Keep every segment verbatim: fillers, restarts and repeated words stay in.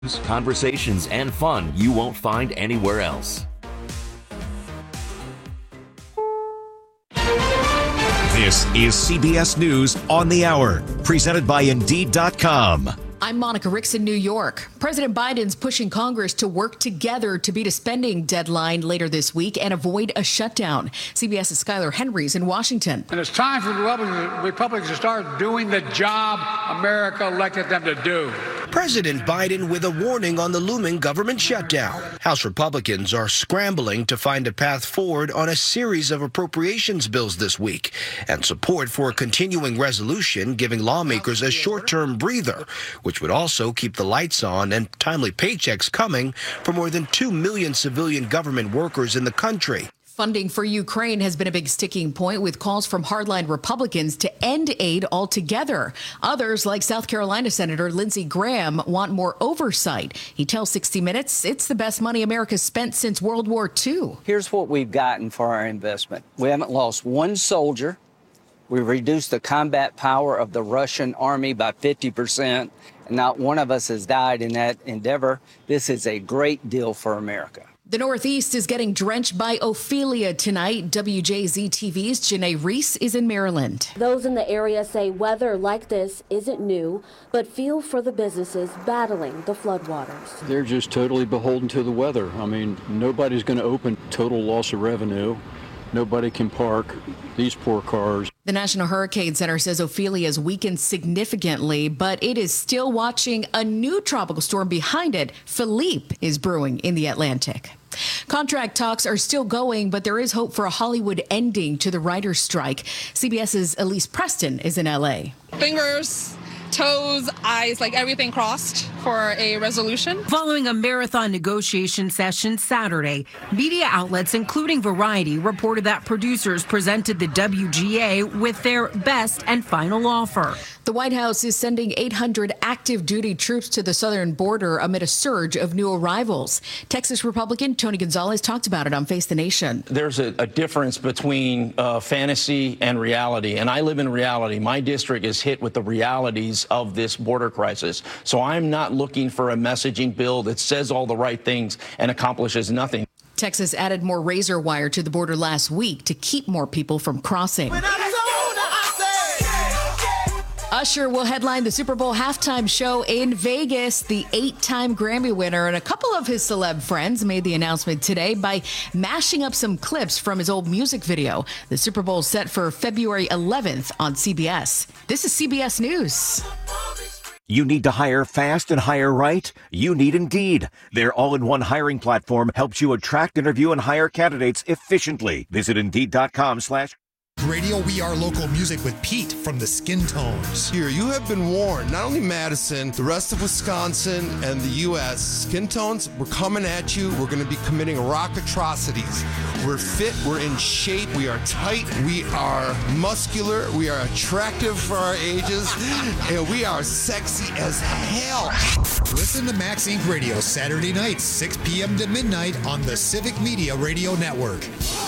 conversations, and fun you won't find anywhere else. This is C B S News on the Hour, presented by Indeed dot com. I'm Monica Ricks in New York. President Biden's pushing Congress to work together to beat a spending deadline later this week and avoid a shutdown. CBS's Skylar Henry's in Washington. And it's time for the Republicans to start doing the job America elected them to do. President Biden with a warning on the looming government shutdown. House Republicans are scrambling to find a path forward on a series of appropriations bills this week, and support for a continuing resolution giving lawmakers a short-term breather, which would also keep the lights on and timely paychecks coming for more than two million civilian government workers in the country. Funding for Ukraine has been a big sticking point, with calls from hardline Republicans to end aid altogether. Others, like South Carolina Senator Lindsey Graham, want more oversight. He tells sixty minutes it's the best money America's spent since World War Two. Here's what we've gotten for our investment. We haven't lost one soldier. We've reduced the combat power of the Russian army by fifty percent, and not one of us has died in that endeavor. This is a great deal for America. The Northeast is getting drenched by Ophelia tonight. W J Z T V's Janae Reese is in Maryland. Those in the area say weather like this isn't new, but feel for the businesses battling the floodwaters. They're just totally beholden to the weather. I mean, nobody's going to open. Total loss of revenue. Nobody can park these poor cars. The National Hurricane Center says Ophelia has weakened significantly, but it is still watching a new tropical storm behind it. Philippe is brewing in the Atlantic. Contract talks are still going, but there is hope for a Hollywood ending to the writers' strike. CBS's Elise Preston is in L A. Fingers, toes, eyes, like everything crossed for a resolution. Following a marathon negotiation session Saturday, media outlets, including Variety, reported that producers presented the W G A with their best and final offer. The White House is sending eight hundred active duty troops to the southern border amid a surge of new arrivals. Texas Republican Tony Gonzalez talked about it on Face the Nation. There's a, a difference between uh, fantasy and reality, and I live in reality. My district is hit with the realities of this border crisis. So I'm not looking for a messaging bill that says all the right things and accomplishes nothing. Texas added more razor wire to the border last week to keep more people from crossing. Usher will headline the Super Bowl halftime show in Vegas. The eight-time Grammy winner and a couple of his celeb friends made the announcement today by mashing up some clips from his old music video. The Super Bowl set for February eleventh on C B S. This is C B S News. You need to hire fast and hire right? You need Indeed. Their all-in-one hiring platform helps you attract, interview, and hire candidates efficiently. Visit Indeed dot com slash Radio We Are Local Music with Pete from the Skin Tones. Here, you have been warned. Not only Madison, the rest of Wisconsin and the U S Skin Tones, we're coming at you. We're going to be committing rock atrocities. We're fit. We're in shape. We are tight. We are muscular. We are attractive for our ages. And we are sexy as hell. Listen to Max Incorporated Radio Saturday nights, six p.m. to midnight on the Civic Media Radio Network.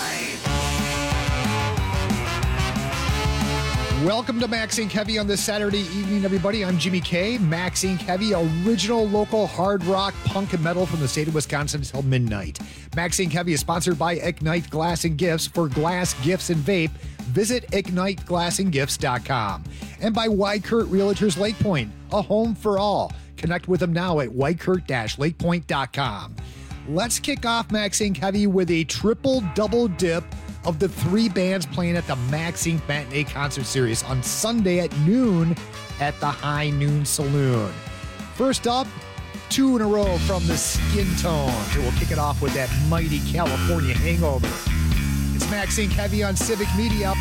Welcome to Max Inc Heavy on this Saturday evening, everybody. I'm Jimmy K. Max Inc Heavy, original local hard rock, punk, and metal from the state of Wisconsin until midnight. Max Inc Heavy is sponsored by Ignite Glass and Gifts. For glass, gifts, and vape, visit ignite glass and gifts dot com. And by Whitekurt Realtors Lake Point, a home for all. Connect with them now at whitekurt dash lake point dot com. Let's kick off Max Inc Heavy with a triple double dip of the three bands playing at the Max Inc Matinee Concert Series on Sunday at noon at the High Noon Saloon. First up, two in a row from the Skin Tones. We'll kick it off with that mighty California Hangover. It's Max Inc Heavy on Civic Media.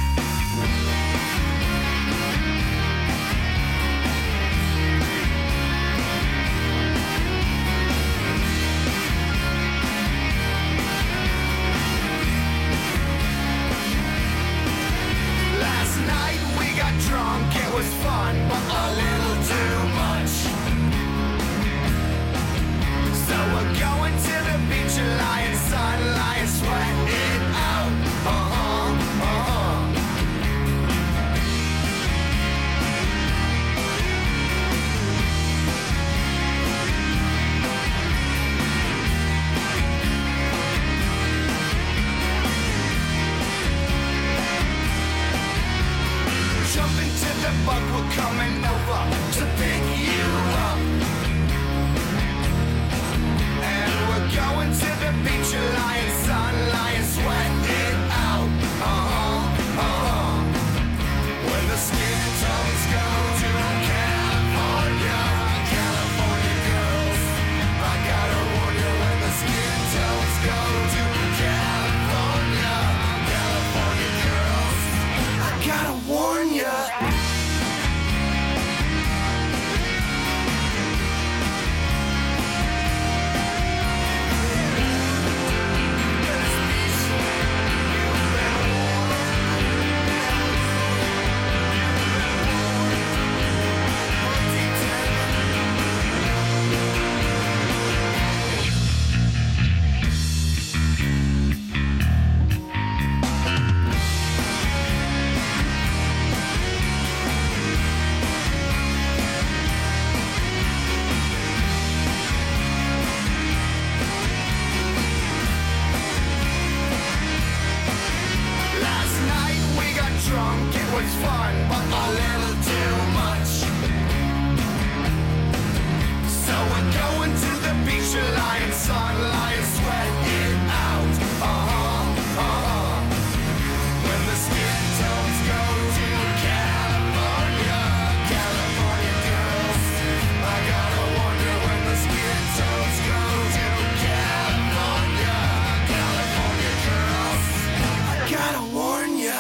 the beach, you're lying, sun, lying, sweat it out. Uh-huh, uh-huh. When the skin tones go to California, California girls, I gotta wonder when the skin tones go to California, California girls, I gotta warn ya.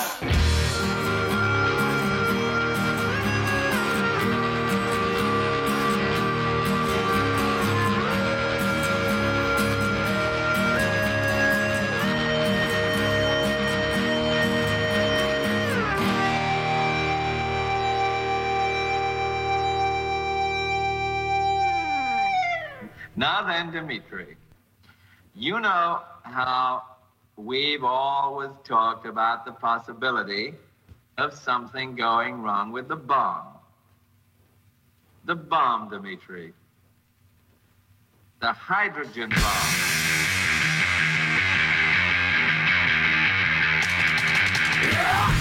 Now then, Dimitri, you know how we've always talked about the possibility of something going wrong with the bomb. The bomb, Dimitri. The hydrogen bomb. Yeah!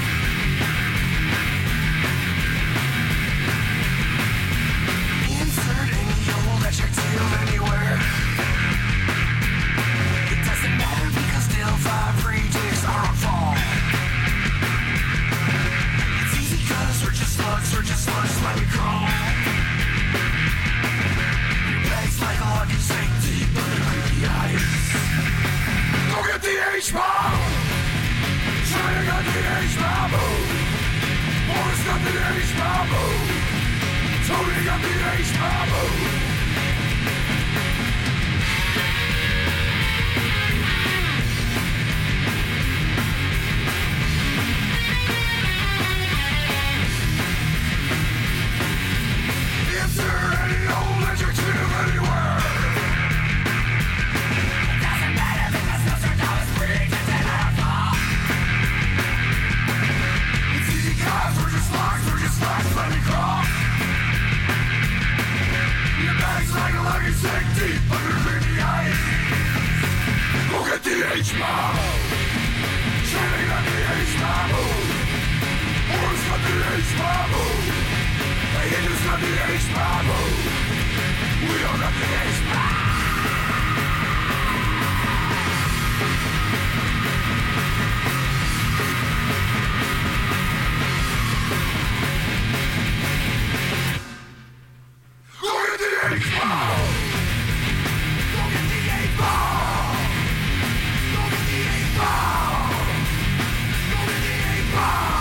Anywhere. It doesn't matter because still five free days are on fall. It's easy cause we're just slugs, we're just slugs, let me crawl. Your bag's like a lucky sink deep underneath the ice. Go get the H-bomb! China got the H-bomb! Boris got the H-bomb! Tony got the H-bomb! Is there any old adjective anywhere? It doesn't matter because Nostradamus predicted our fall. It's easy cause we're just lost, we're just lost, let me crawl. Your bag's like a lucky sink deep underneath the ice. Go get the H-bomb. China got the H-bomb. Boris got the H-bomb. The Indians got the H-bomb. We all got the H-bomb. Go get the H-bomb. Go get the H-bomb. Go get the H-bomb. Go get the H-bomb.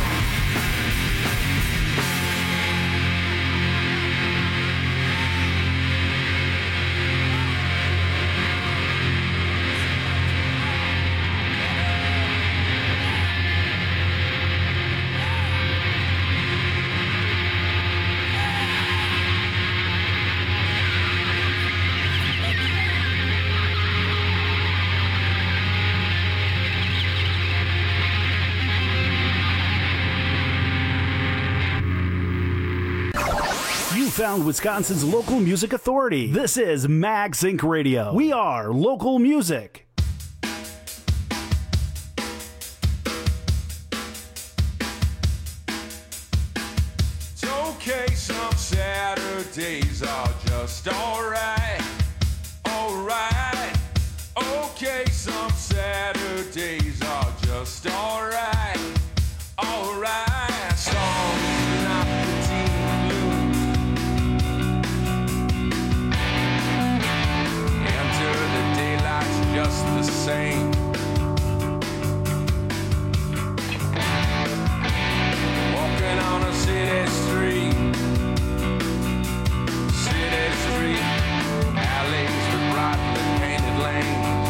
Found Wisconsin's local music authority. This is MagSync Radio. We are local music. It's okay, some Saturdays are just alright, alright. Okay, some Saturdays are just alright, alright. Songs not the team blues. Just the same. Walking on a city street, city street, alleys with brightly painted lanes.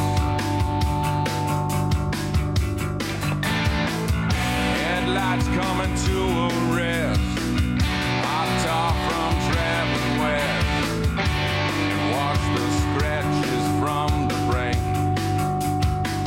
Headlights coming to a rest, hot tar from traveling west, and wash the scratches from the brain.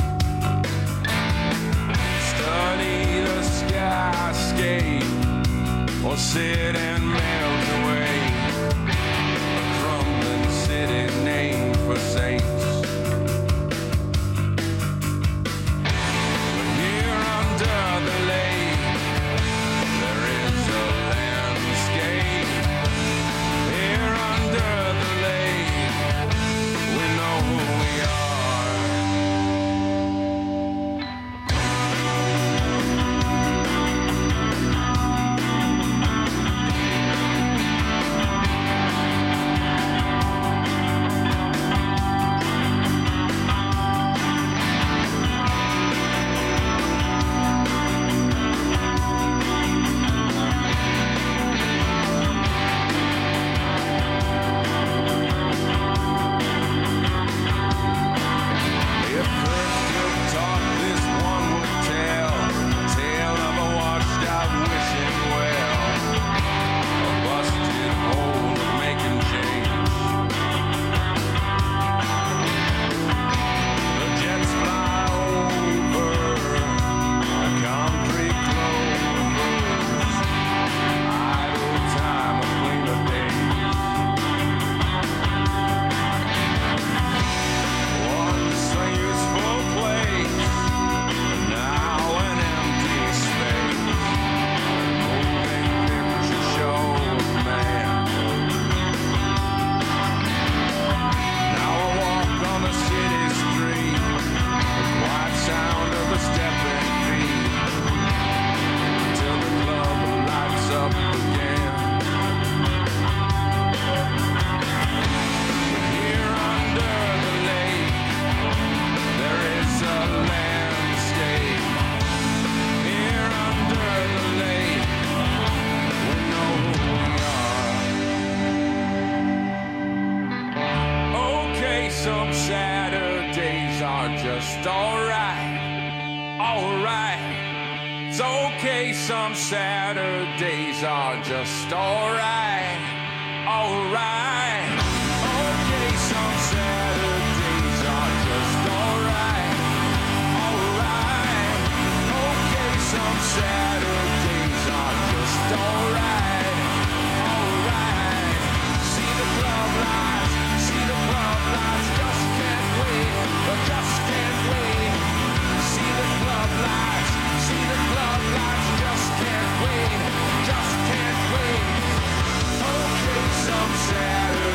some Saturdays are just alright, alright. It's okay, some Saturdays are just alright, alright. Okay, some Saturdays are just alright, alright. Okay, some Saturdays are just alright, alright. See the club lights, see the club lights, just can't wait, just can't wait. See the club lights, see the club lights, just can't wait, just can't wait. Okay, some Saturdays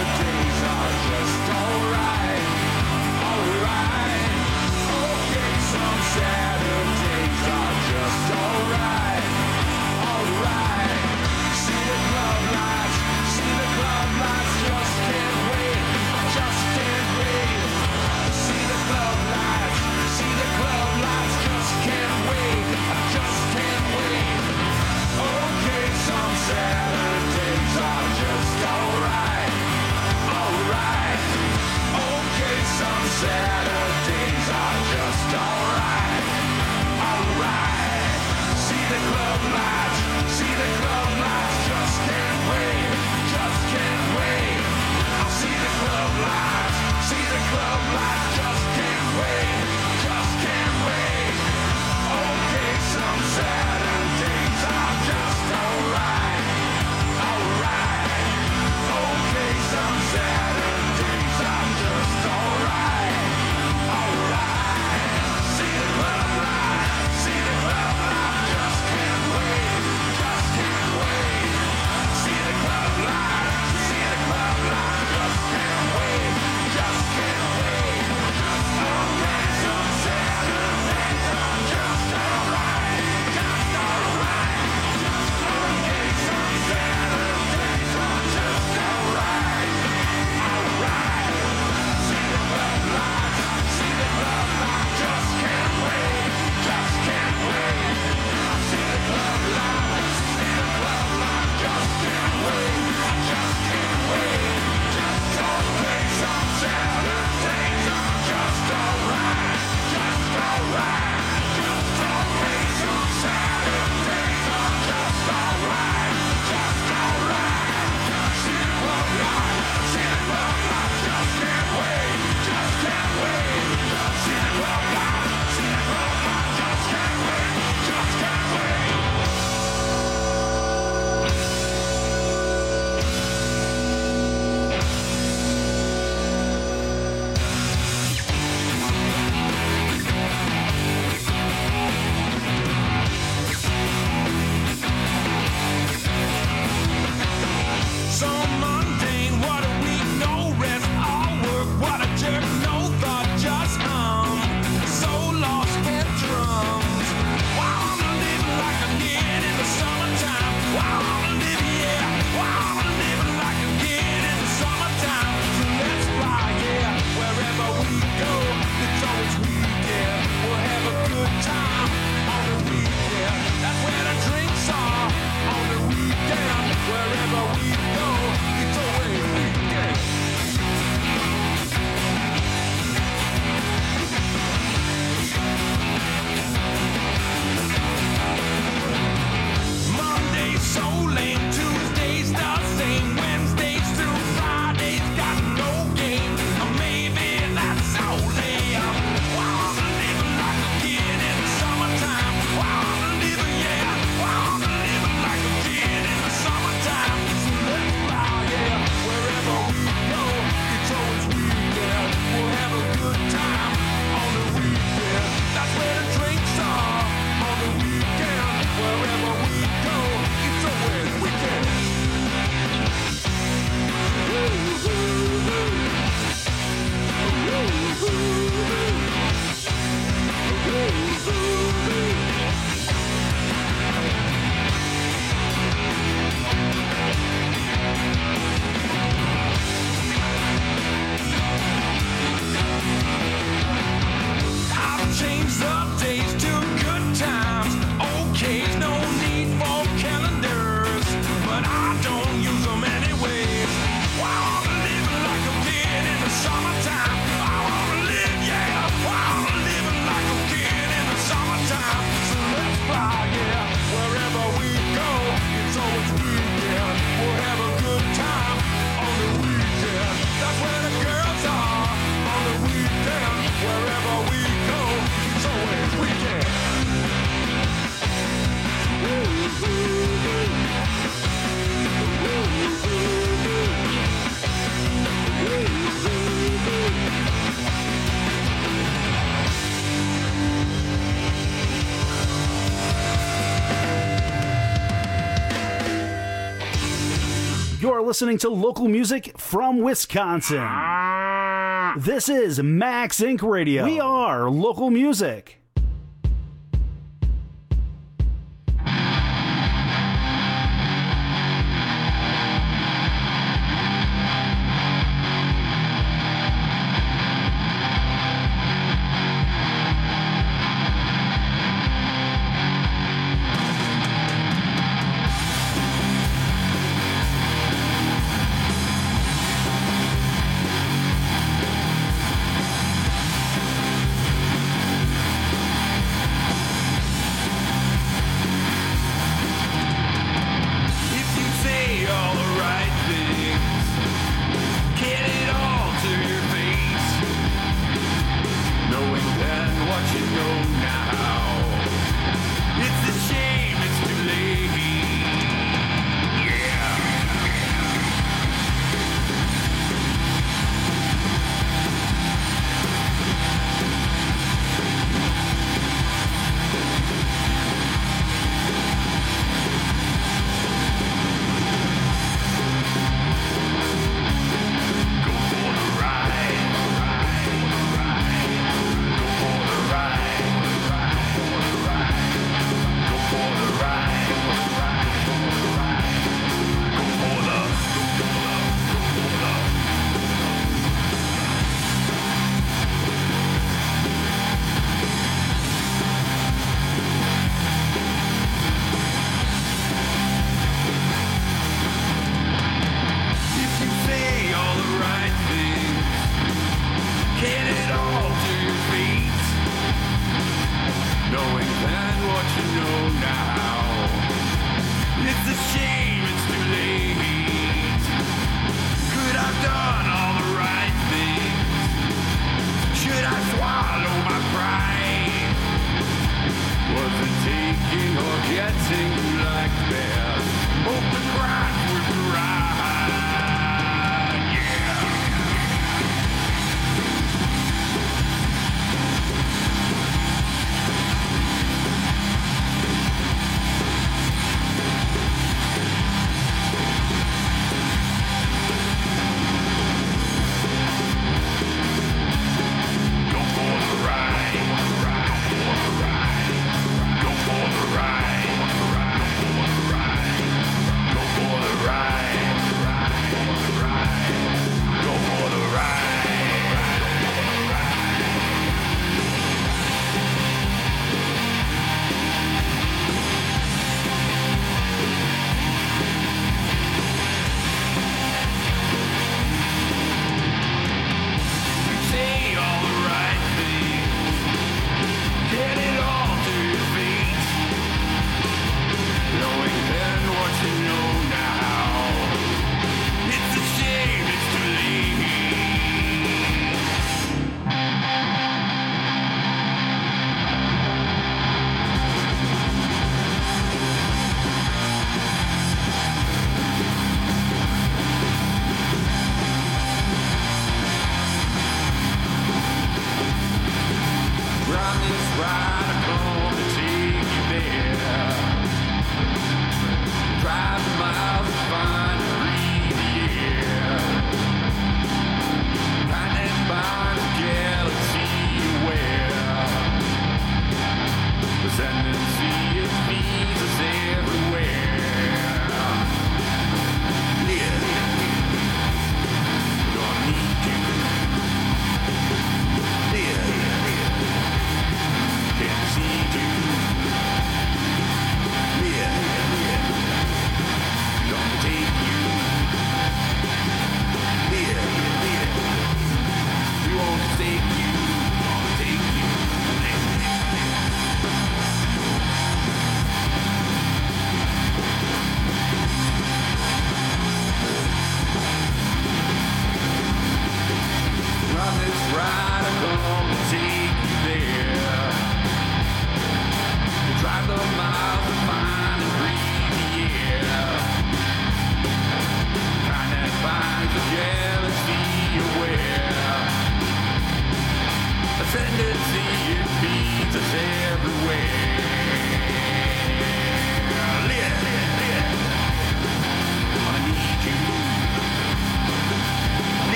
listening to local music from Wisconsin. This is Max Incorporated. Radio. We are local music.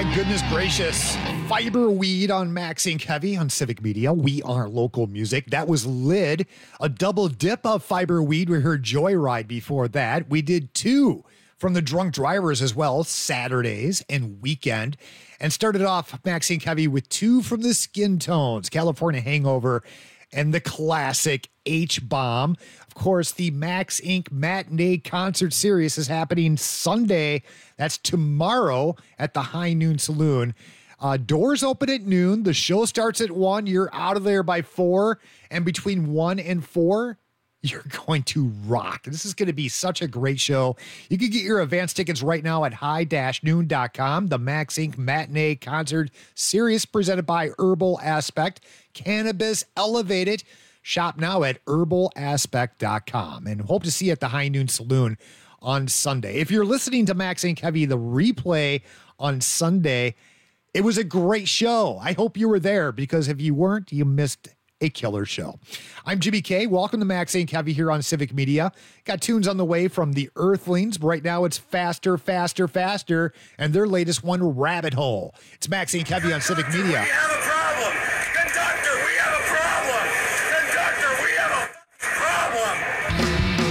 My goodness gracious. Fiber Weed on Maxine Heavy on Civic Media. We are local music. That was Lid, a double dip of Fiber Weed. We heard Joyride before that. We did two from the Drunk Drivers as well, Saturdays and Weekend. And started off Maxine Heavy with two from the Skin Tones, California Hangover, and the classic H-Bomb. Of course, the Max Incorporated Matinee Concert Series is happening Sunday. That's tomorrow at the High Noon Saloon. Uh, doors open at noon. The show starts at one. You're out of there by four. And between one and four, you're going to rock. This is going to be such a great show. You can get your advance tickets right now at high dash noon dot com. The Max Incorporated Matinee Concert Series presented by Herbal Aspect. Cannabis Elevated. Shop now at herbal aspect dot com and hope to see you at the High Noon Saloon on Sunday. If you're listening to Max Incorporated Heavy, the replay on Sunday, it was a great show. I hope you were there because if you weren't, you missed a killer show. I'm Jimmy K. Welcome to Max Incorporated Heavy here on Civic Media. Got tunes on the way from the Earthlings. Right now it's Faster, Faster, Faster, and their latest one, Rabbit Hole. It's Max Incorporated Heavy on Civic Media. We have a problem. Conductor, we have a problem. Conductor, we have a problem.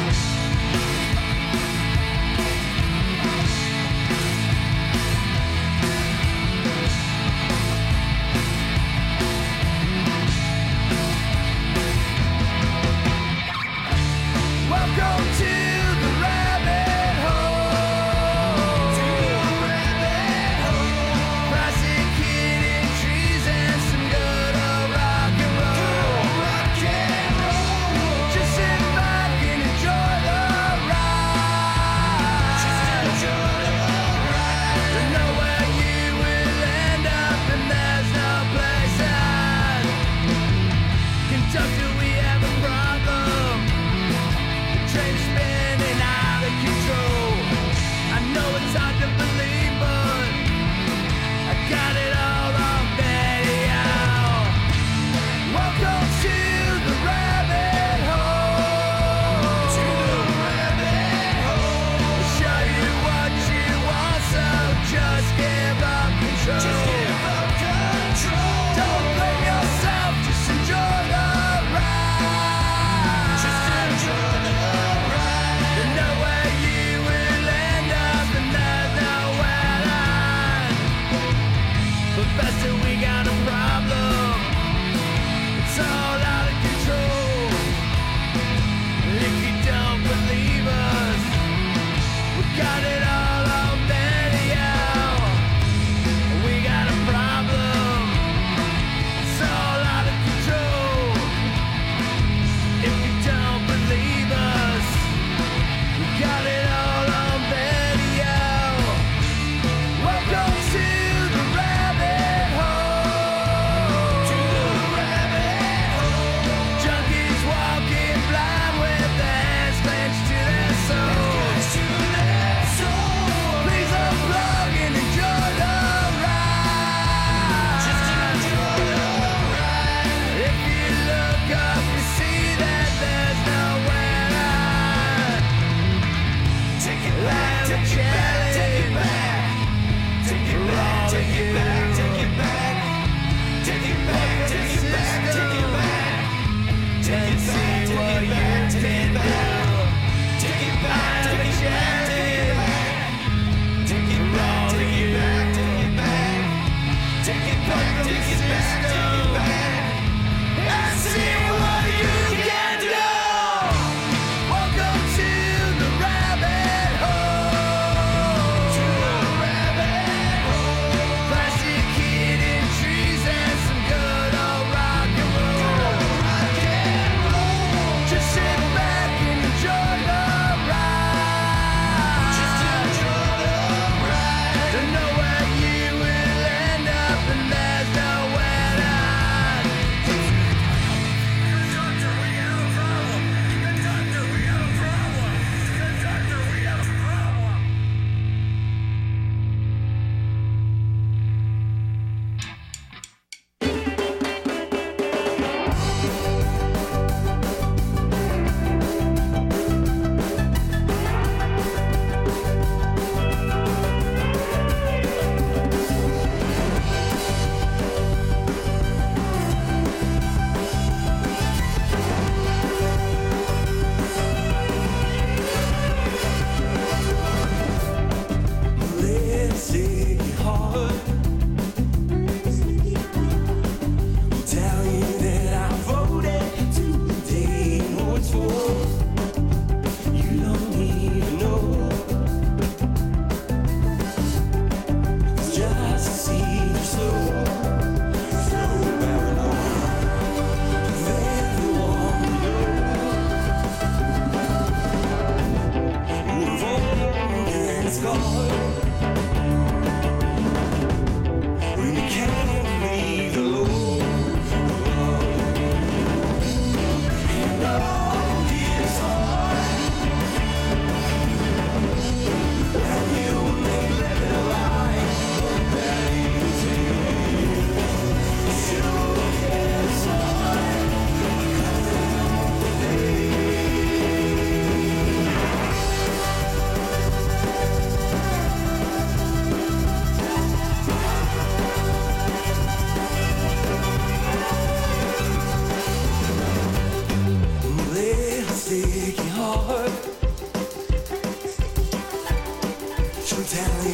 Welcome to the rabbit hole. To the rabbit hole. Prosecuting treason.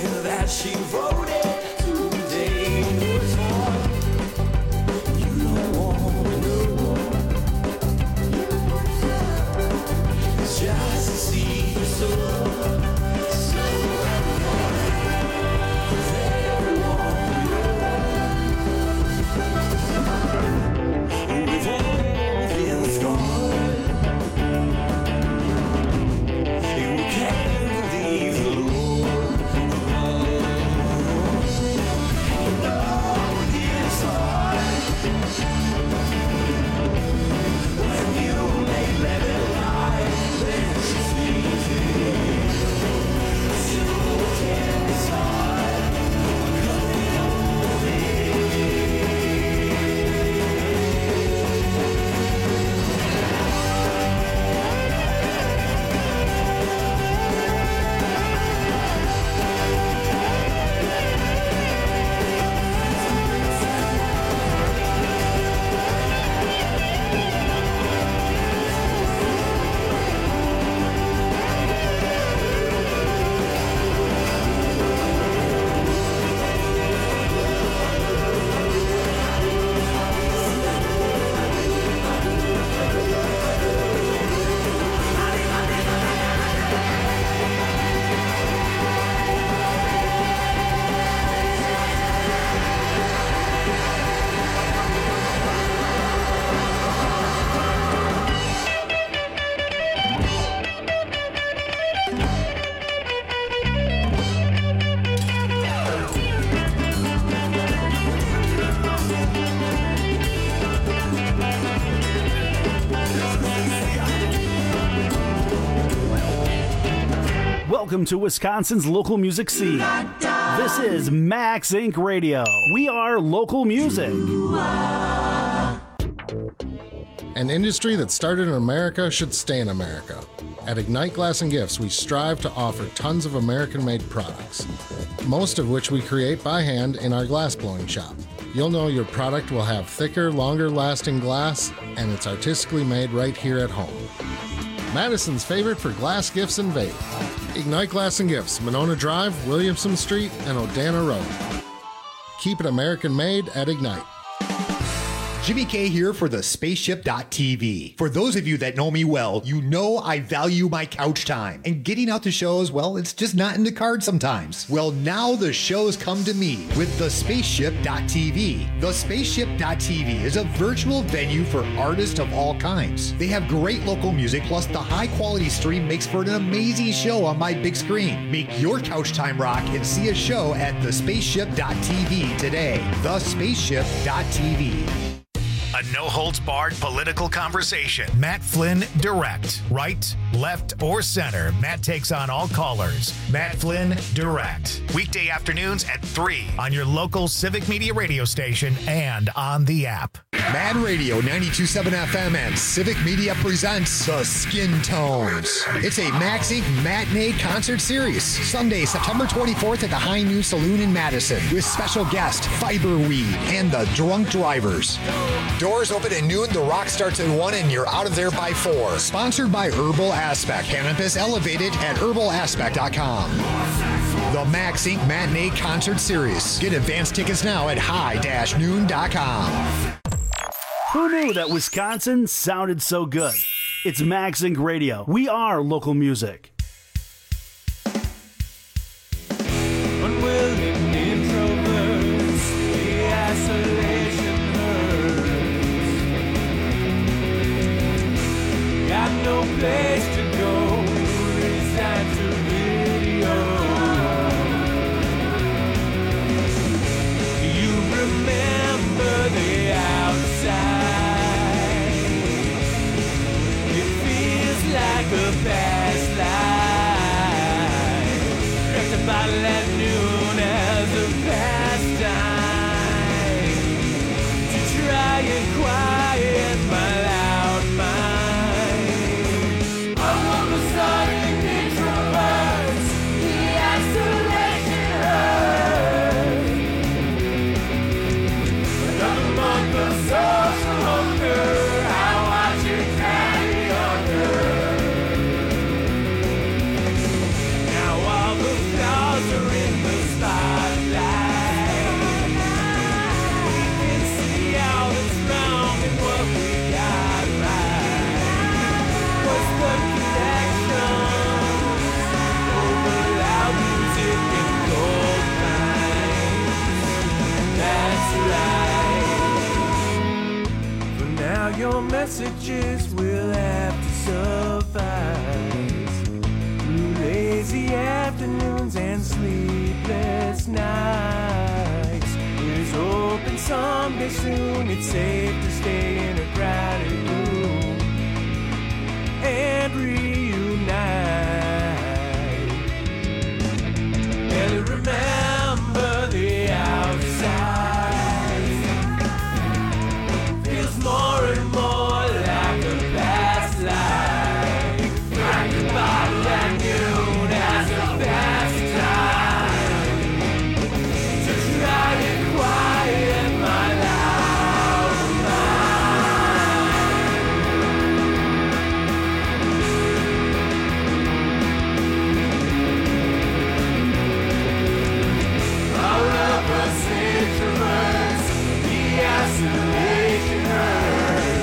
that she wrote it today was on. You don't wanna know. Just to see you so, so everyone, 'cause everyone knows we've all been scorned. We can't leave alone. You know it's hard when you make living life then she's leaving. You can't decide coming over me. Welcome to Wisconsin's local music scene. This is Max Incorporated. Radio. We are local music. An industry that started in America should stay in America. At Ignite Glass and Gifts, we strive to offer tons of American-made products, most of which we create by hand in our glass blowing shop. You'll know your product will have thicker, longer-lasting glass, and it's artistically made right here at home. Madison's favorite for glass gifts and vape. Ignite Glass and Gifts, Monona Drive, Williamson Street, and Odana Road. Keep it American made at Ignite. Jimmy K here for the spaceship dot T V. For those of you that know me well, you know I value my couch time. And getting out to shows, well, it's just not in the cards sometimes. Well, now the shows come to me with the spaceship dot T V. The spaceship dot T V is a virtual venue for artists of all kinds. They have great local music, plus the high quality stream makes for an amazing show on my big screen. Make your couch time rock and see a show at the spaceship dot T V today. the spaceship dot T V. A no-holds-barred political conversation. Matt Flynn Direct. Right, left, or center, Matt takes on all callers. Matt Flynn Direct. Weekday afternoons at three on your local Civic Media radio station and on the app. Mad Radio ninety-two point seven F M and Civic Media presents The Skin Tones. It's a Max Incorporated matinee concert series. Sunday, September twenty-fourth at the High Noon Saloon in Madison with special guest Fiberweed and the Drunk Drivers. Doors open at noon, the rock starts at one, and you're out of there by four. Sponsored by Herbal Aspect. Cannabis elevated at herbal aspect dot com. The Max Incorporated Matinee Concert Series. Get advance tickets now at high dash noon dot com. Who knew that Wisconsin sounded so good? It's Max Incorporated. Radio. We are local music. Unwilling introverts, the isolation hurts. Got no place to go, resigned to video. You remember the outside. It feels like a past life. your messages will have to suffice through lazy afternoons and sleepless nights. There's hope and someday soon it's safe to stay in a crowded room and reunite. And remember the outside feels more and more like a past life, like a bottle at noon as a pastime to try to quiet my loud All of us introverts, the isolation hurts.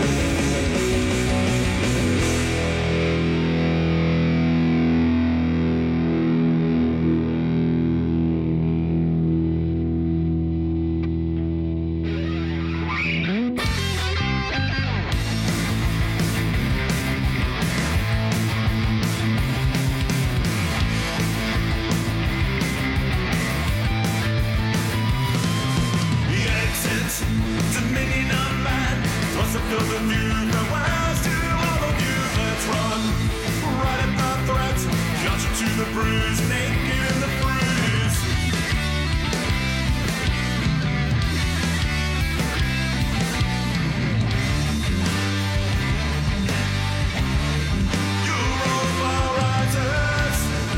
The exit, dominion of man, must have filled the view from west to all of you. Let's run, right at the threat, got you to the bruise, naked in the bruise. Europa rises,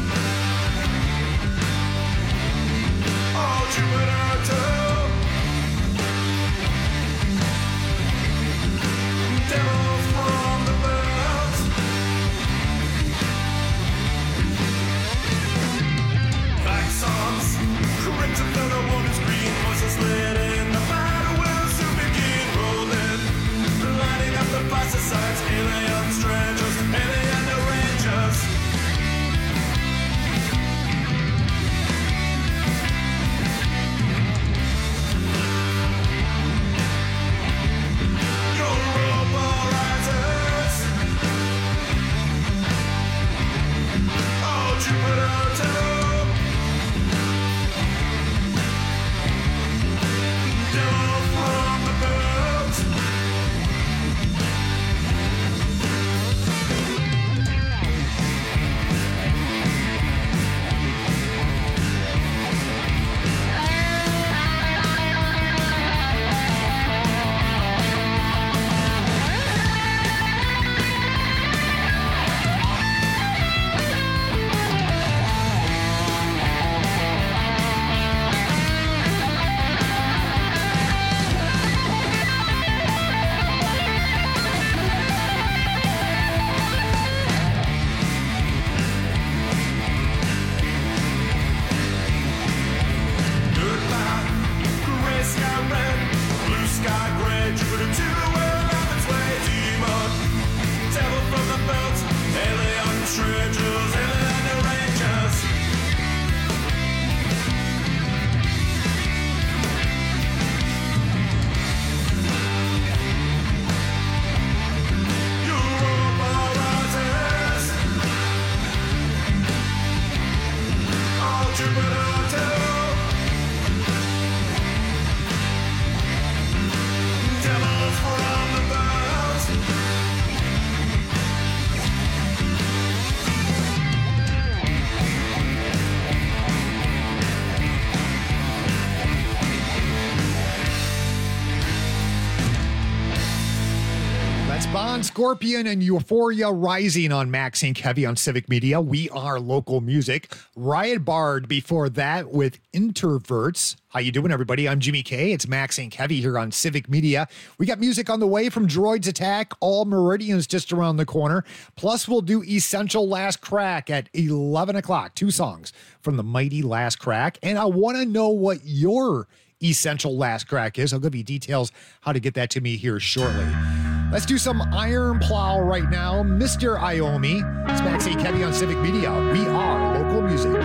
oh Jupiter too. Devils from the belt, Vaxons, corrected though the one is green, voices lit in the battle will soon begin rolling, lighting up the pesticides, alien strangers, alien rangers. Europa rises, oh Jupiter too. Devil from the belt. Goodbye, gray sky red, blue sky gray, Jupiter two will have its way. Demon, devil from the belt, alien strangers, alien rangers. Europa rises, oh Jupiter too. Devils from the belt. That's Bond, Scorpion, and Euphoria Rising on Max Inc Heavy on Civic Media. We are local music. Riot Bard before that with Introverts. How you doing, everybody? I'm Jimmy K. It's Max Inc Heavy here on Civic Media. We got music on the way from Droids Attack. All Meridians just around the corner. Plus, we'll do Essential Last Crack at eleven o'clock. Two songs from the mighty Last Crack. And I want to know what your Essential Last Crack is. I'll give you details how to get that to me here shortly. Let's do some Iron Plow right now. Mister Iommi. It's Max Inc Heavy on Civic Media. We are local music.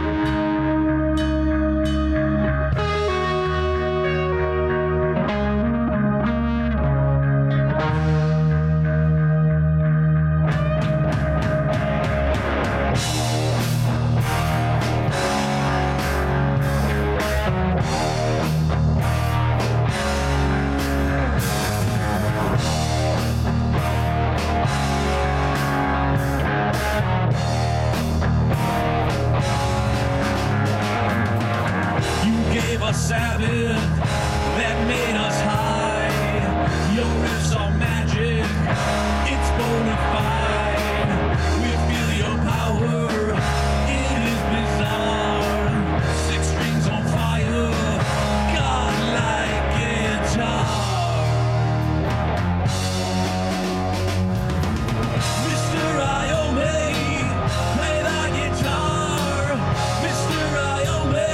a Sabbath that made us high. Your riffs are magic, it's bona fide. We feel your power, it is bizarre. Six strings on fire, godlike guitar. Mister Iommi, play that guitar. Mister Iommi,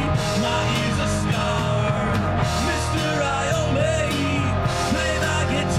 my ears are scarred. Mister Iommi, play that guitar.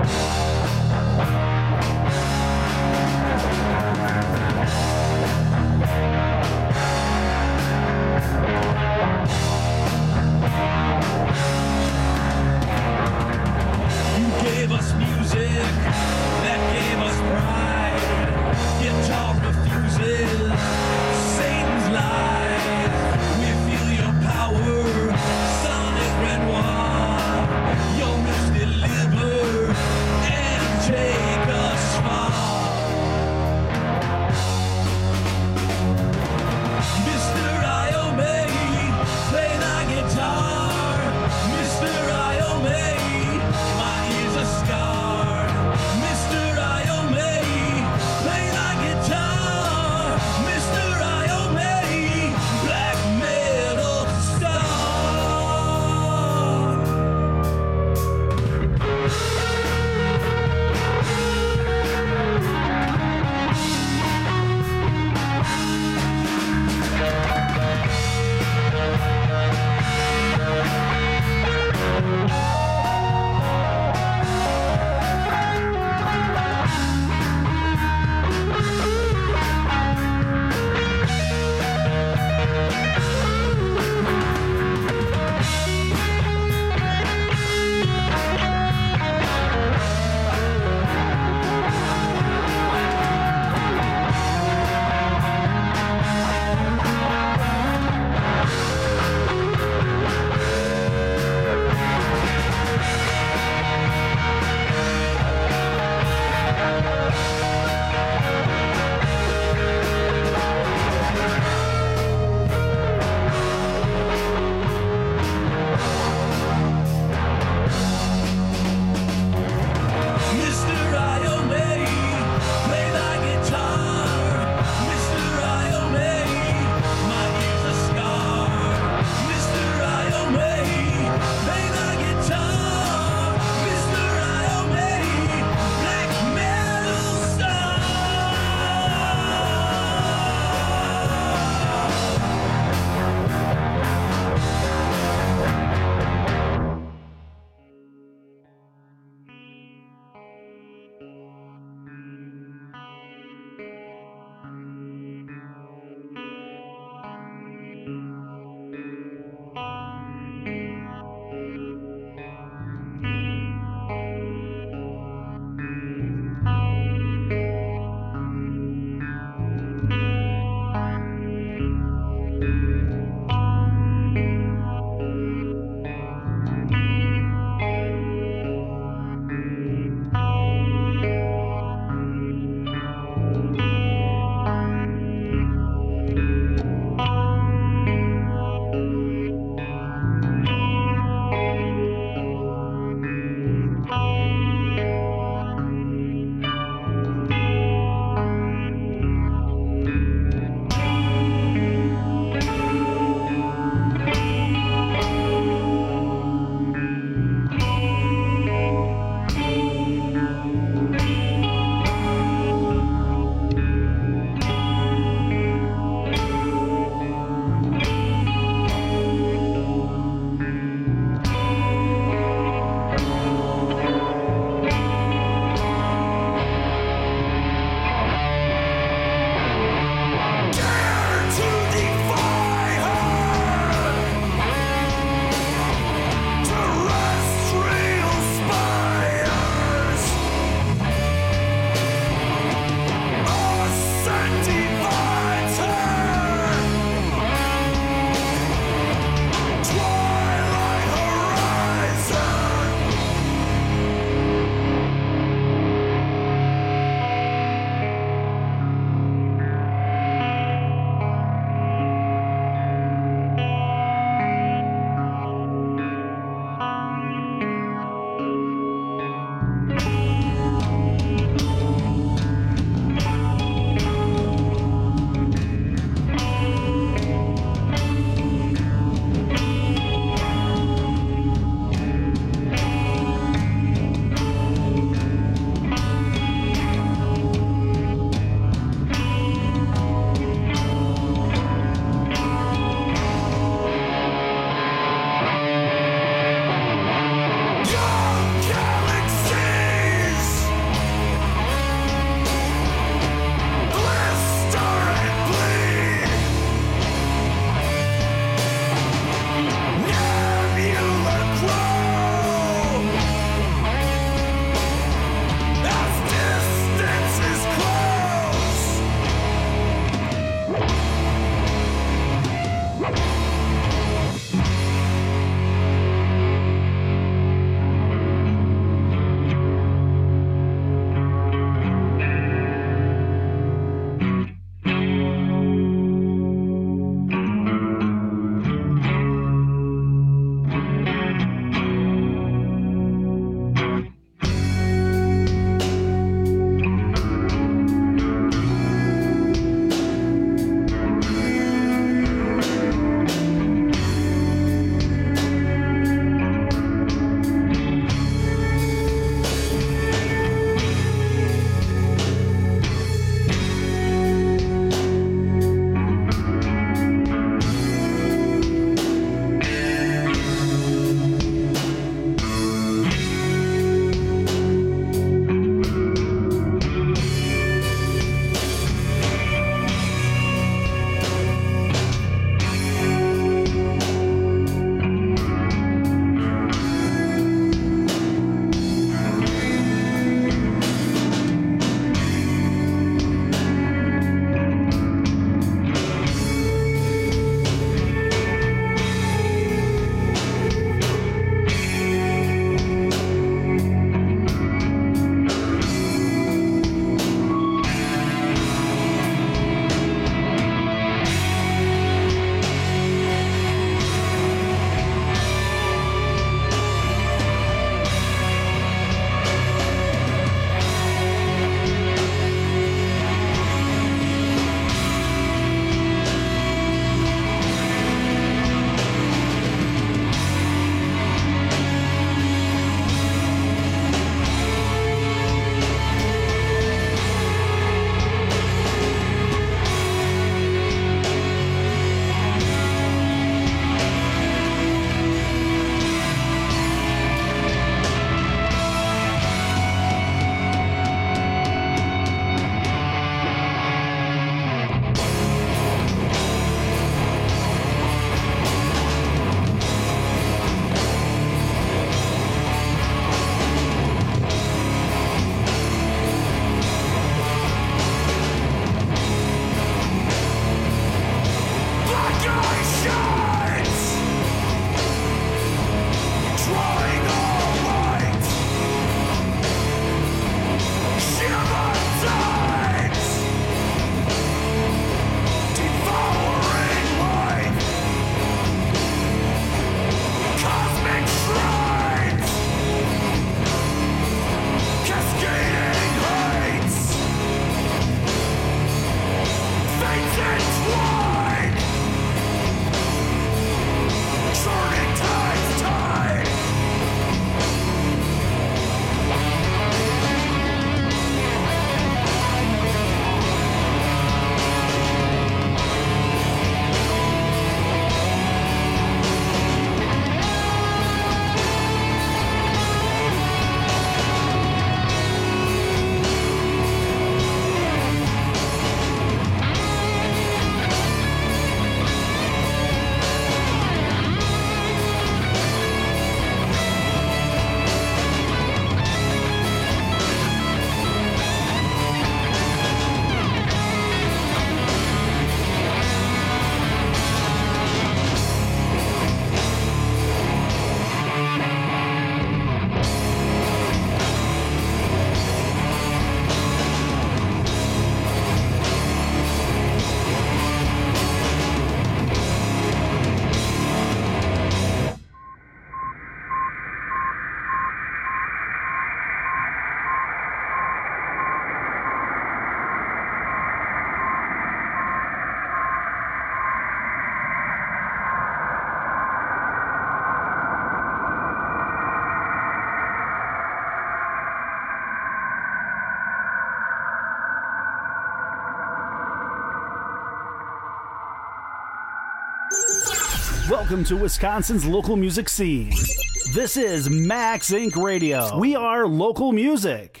Welcome to Wisconsin's local music scene. This is Max Incorporated. Radio. We are local music.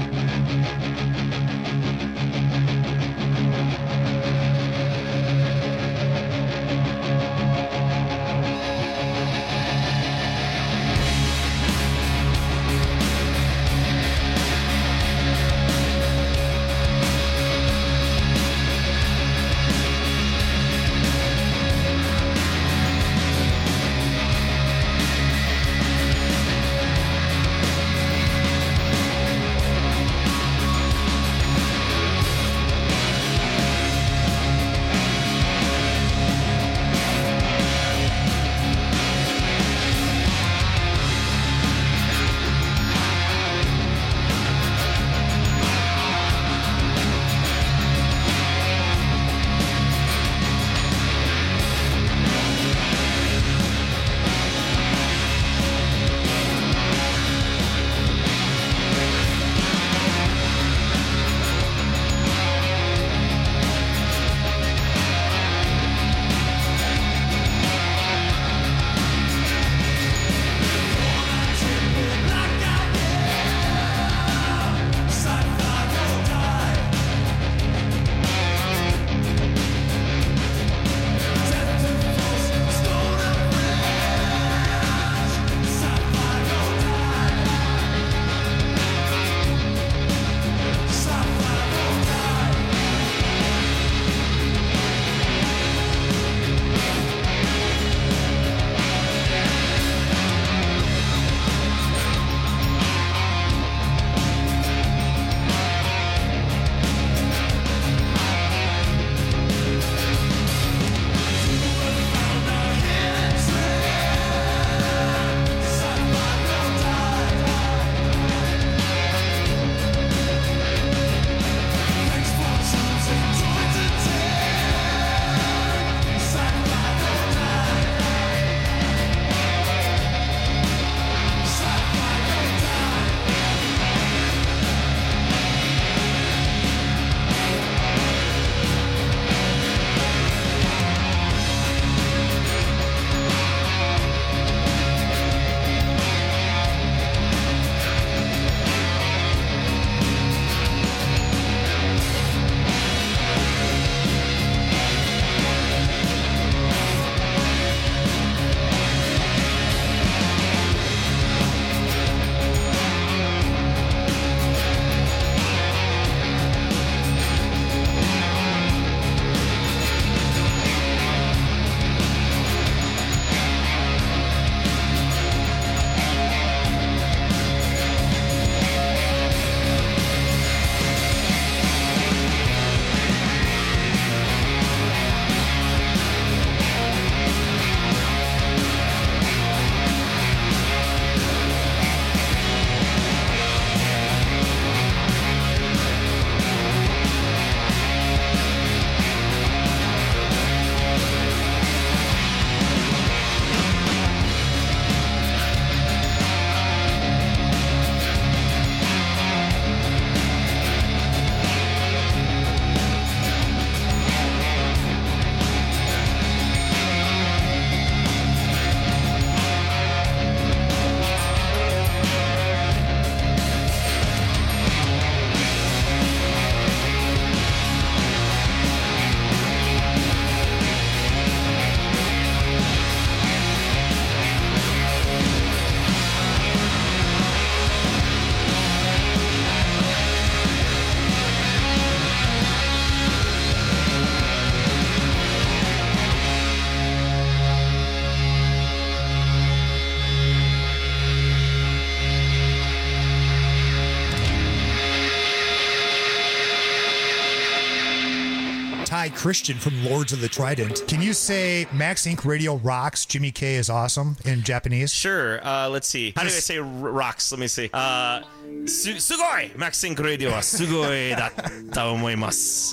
Ty Christian from Lords of the Trident. Can you say Max Incorporated. Radio rocks, Jimmy K is awesome in Japanese? Sure. Uh, let's see. How do I say r- rocks? Let me see. Uh, su- sugoi! Max Incorporated. Radio wa sugoi datta omoimasu.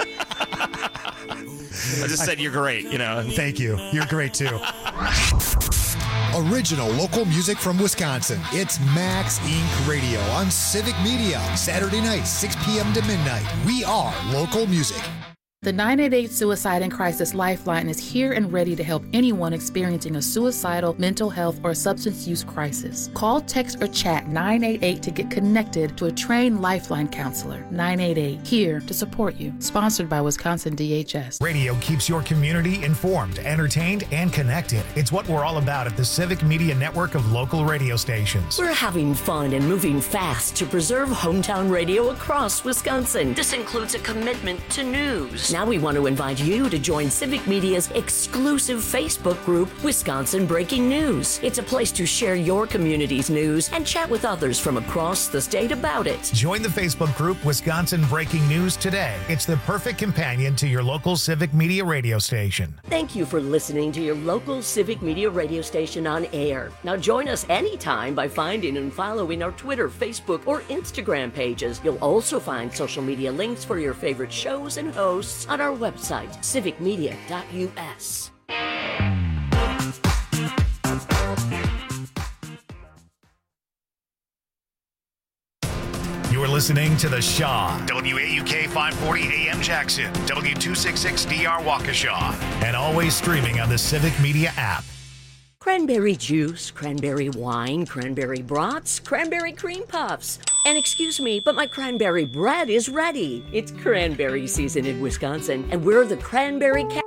I just said you're great, you know. Thank you. You're great too. Original local music from Wisconsin. It's Max Incorporated. Radio on Civic Media. Saturday night, six p.m. to midnight. We are local music. The nine eight eight Suicide and Crisis Lifeline is here and ready to help anyone experiencing a suicidal, mental health, or substance use crisis. Call, text, or chat nine eight eight to get connected to a trained Lifeline counselor. nine eight eight, here to support you. Sponsored by Wisconsin D H S. Radio keeps your community informed, entertained, and connected. It's what we're all about at the Civic Media Network of local radio stations. We're having fun and moving fast to preserve hometown radio across Wisconsin. This includes a commitment to news. Now we want to invite you to join Civic Media's exclusive Facebook group, Wisconsin Breaking News. It's a place to share your community's news and chat with others from across the state about it. Join the Facebook group Wisconsin Breaking News today. It's the perfect companion to your local Civic Media radio station. Thank you for listening to your local Civic Media radio station on air. Now join us anytime by finding and following our Twitter, Facebook, or Instagram pages. You'll also find social media links for your favorite shows and hosts on our website, civic media dot u s. You're listening to The Shaw, W A U K five forty A M Jackson, W two sixty-six D R Waukesha, and always streaming on the Civic Media app. Cranberry juice, cranberry wine, cranberry brats, cranberry cream puffs. And excuse me, but my cranberry bread is ready. It's cranberry season in Wisconsin, and we're the Cranberry Cat